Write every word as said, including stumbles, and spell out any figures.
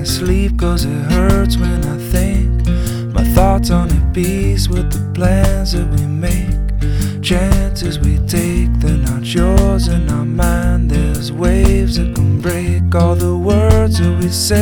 sleep, cause it hurts when I think. My thoughts on a piece with the plans that we make. Chances we take, they're not yours and not mine. There's waves that can break all the words that we say.